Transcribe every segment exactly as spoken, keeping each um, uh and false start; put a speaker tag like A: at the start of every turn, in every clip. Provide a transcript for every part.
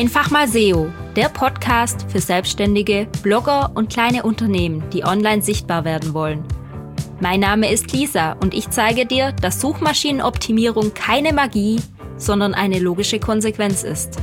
A: Einfach mal S E O, der Podcast für Selbstständige, Blogger und kleine Unternehmen, die online sichtbar werden wollen. Mein Name ist Lisa und ich zeige dir, dass Suchmaschinenoptimierung keine Magie, sondern eine logische Konsequenz ist.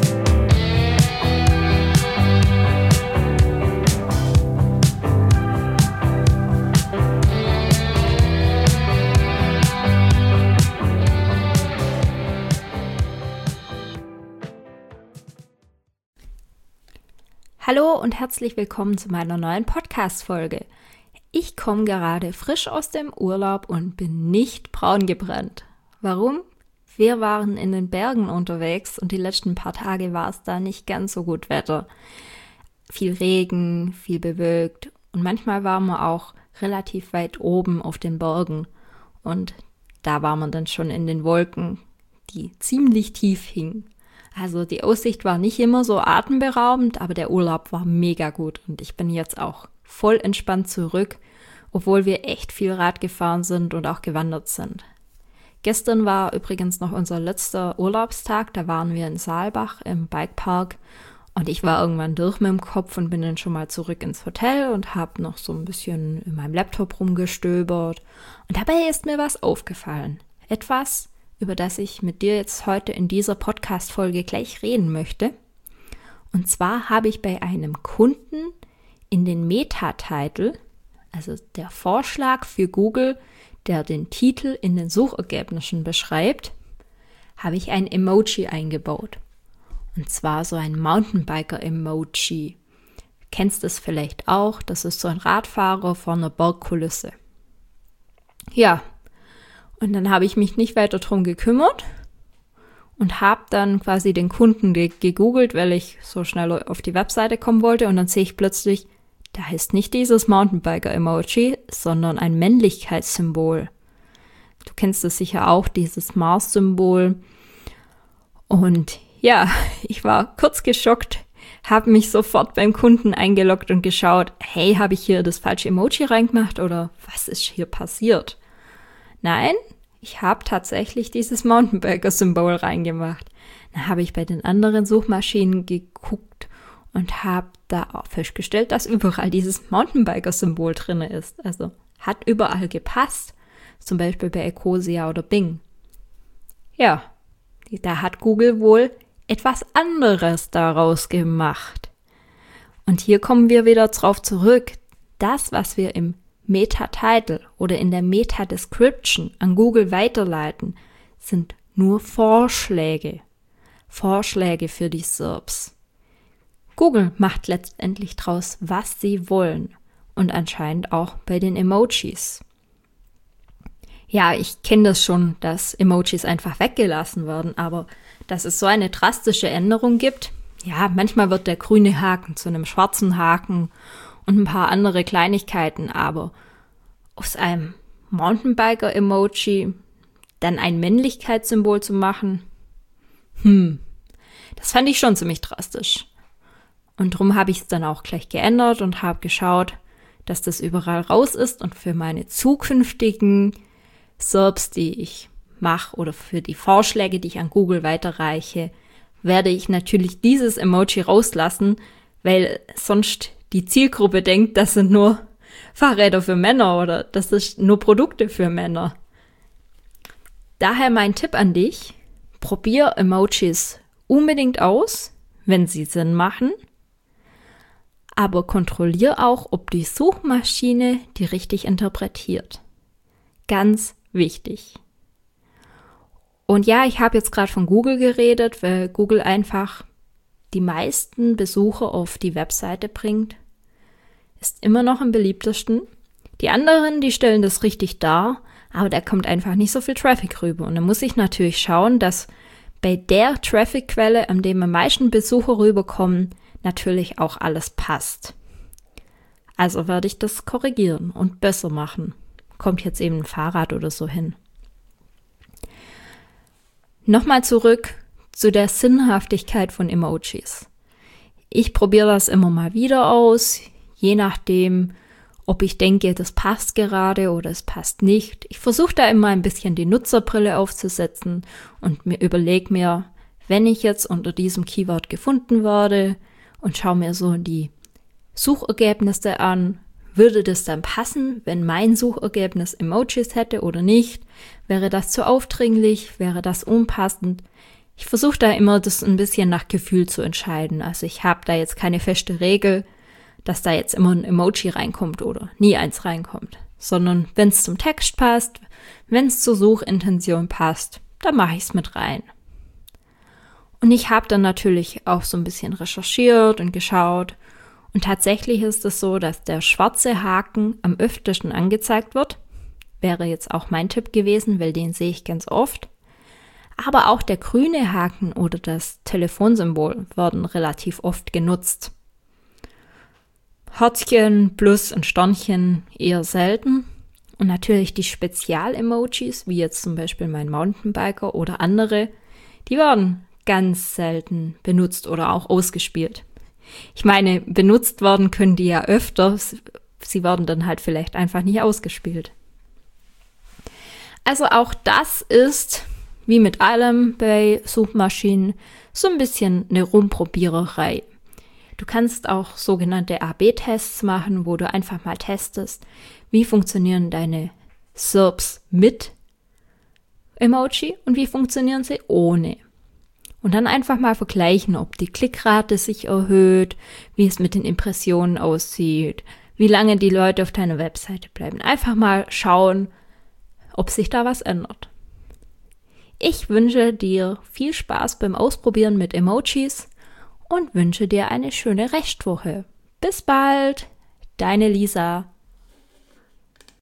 A: Hallo und herzlich willkommen zu meiner neuen Podcast-Folge. Ich komme gerade frisch aus dem Urlaub und bin nicht braun gebrannt. Warum? Wir waren in den Bergen unterwegs und die letzten paar Tage war es da nicht ganz so gut Wetter. Viel Regen, viel bewölkt und manchmal waren wir auch relativ weit oben auf den Bergen und da war man dann schon in den Wolken, die ziemlich tief hingen. Also die Aussicht war nicht immer so atemberaubend, aber der Urlaub war mega gut und ich bin jetzt auch voll entspannt zurück, obwohl wir echt viel Rad gefahren sind und auch gewandert sind. Gestern war übrigens noch unser letzter Urlaubstag, da waren wir in Saalbach im Bikepark und ich war irgendwann durch mit dem Kopf und bin dann schon mal zurück ins Hotel und habe noch so ein bisschen in meinem Laptop rumgestöbert und dabei ist mir was aufgefallen. Etwas, über das ich mit dir jetzt heute in dieser Podcast-Folge gleich reden möchte. Und zwar habe ich bei einem Kunden in den Meta-Titel, also der Vorschlag für Google, der den Titel in den Suchergebnissen beschreibt, habe ich ein Emoji eingebaut. Und zwar so ein Mountainbiker-Emoji. Du kennst es vielleicht auch, das ist so ein Radfahrer vor einer Bergkulisse. Ja, und dann habe ich mich nicht weiter drum gekümmert und habe dann quasi den Kunden ge- gegoogelt, weil ich so schnell auf die Webseite kommen wollte. Und dann sehe ich plötzlich, da ist nicht dieses Mountainbiker-Emoji, sondern ein Männlichkeitssymbol. Du kennst es sicher auch, dieses Mars-Symbol. Und ja, ich war kurz geschockt, habe mich sofort beim Kunden eingeloggt und geschaut, hey, habe ich hier das falsche Emoji reingemacht oder was ist hier passiert? Nein, ich habe tatsächlich dieses Mountainbiker-Symbol reingemacht. Dann habe ich bei den anderen Suchmaschinen geguckt und habe da auch festgestellt, dass überall dieses Mountainbiker-Symbol drin ist. Also hat überall gepasst, zum Beispiel bei Ecosia oder Bing. Ja, da hat Google wohl etwas anderes daraus gemacht. Und hier kommen wir wieder drauf zurück. Das, was wir im Meta-Title oder in der Meta-Description an Google weiterleiten, sind nur Vorschläge. Vorschläge für die S E R Ps. Google macht letztendlich draus, was sie wollen. Und anscheinend auch bei den Emojis. Ja, ich kenne das schon, dass Emojis einfach weggelassen werden, aber dass es so eine drastische Änderung gibt, ja, manchmal wird der grüne Haken zu einem schwarzen Haken und ein paar andere Kleinigkeiten, aber aus einem Mountainbiker-Emoji dann ein Männlichkeitssymbol zu machen, hm, das fand ich schon ziemlich drastisch. Und darum habe ich es dann auch gleich geändert und habe geschaut, dass das überall raus ist und für meine zukünftigen S E R Ps, die ich mache oder für die Vorschläge, die ich an Google weiterreiche, werde ich natürlich dieses Emoji rauslassen, weil sonst die Zielgruppe denkt, das sind nur Fahrräder für Männer oder das ist nur Produkte für Männer. Daher mein Tipp an dich, probier Emojis unbedingt aus, wenn sie Sinn machen, aber kontrollier auch, ob die Suchmaschine die richtig interpretiert. Ganz wichtig. Und ja, ich habe jetzt gerade von Google geredet, weil Google einfach die meisten Besucher auf die Webseite bringt. Ist immer noch am beliebtesten. Die anderen, die stellen das richtig dar, aber da kommt einfach nicht so viel Traffic rüber. Und da muss ich natürlich schauen, dass bei der Traffic-Quelle, an dem am meisten Besucher rüberkommen, natürlich auch alles passt. Also werde ich das korrigieren und besser machen. Kommt jetzt eben ein Fahrrad oder so hin. Nochmal zurück zu der Sinnhaftigkeit von Emojis. Ich probiere das immer mal wieder aus, je nachdem, ob ich denke, das passt gerade oder es passt nicht. Ich versuche da immer ein bisschen die Nutzerbrille aufzusetzen und mir überlege mir, wenn ich jetzt unter diesem Keyword gefunden werde und schaue mir so die Suchergebnisse an, würde das dann passen, wenn mein Suchergebnis Emojis hätte oder nicht? Wäre das zu aufdringlich? Wäre das unpassend? Ich versuche da immer, das ein bisschen nach Gefühl zu entscheiden. Also ich habe da jetzt keine feste Regel, dass da jetzt immer ein Emoji reinkommt oder nie eins reinkommt. Sondern wenn es zum Text passt, wenn es zur Suchintention passt, dann mache ich es mit rein. Und ich habe dann natürlich auch so ein bisschen recherchiert und geschaut. Und tatsächlich ist es so, dass der schwarze Haken am öftesten angezeigt wird. Wäre jetzt auch mein Tipp gewesen, weil den sehe ich ganz oft. Aber auch der grüne Haken oder das Telefonsymbol werden relativ oft genutzt. Herzchen, Plus und Sternchen eher selten. Und natürlich die Spezial-Emojis, wie jetzt zum Beispiel mein Mountainbiker oder andere, die werden ganz selten benutzt oder auch ausgespielt. Ich meine, benutzt werden können die ja öfter, sie werden dann halt vielleicht einfach nicht ausgespielt. Also auch das ist, wie mit allem bei Suchmaschinen, so ein bisschen eine Rumprobiererei. Du kannst auch sogenannte A B Tests machen, wo du einfach mal testest, wie funktionieren deine S E R Ps mit Emoji und wie funktionieren sie ohne. Und dann einfach mal vergleichen, ob die Klickrate sich erhöht, wie es mit den Impressionen aussieht, wie lange die Leute auf deiner Webseite bleiben. Einfach mal schauen, ob sich da was ändert. Ich wünsche dir viel Spaß beim Ausprobieren mit Emojis und wünsche dir eine schöne Restwoche. Bis bald, deine Lisa.